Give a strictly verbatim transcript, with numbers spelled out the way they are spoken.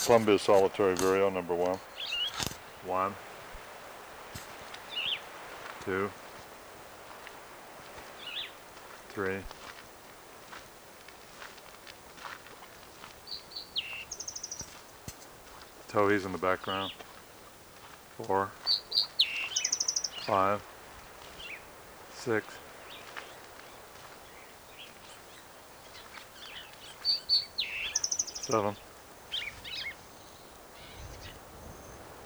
Columbia Solitary Vireo, number one. One, two, three, Towhees in the background, four, five, six, seven,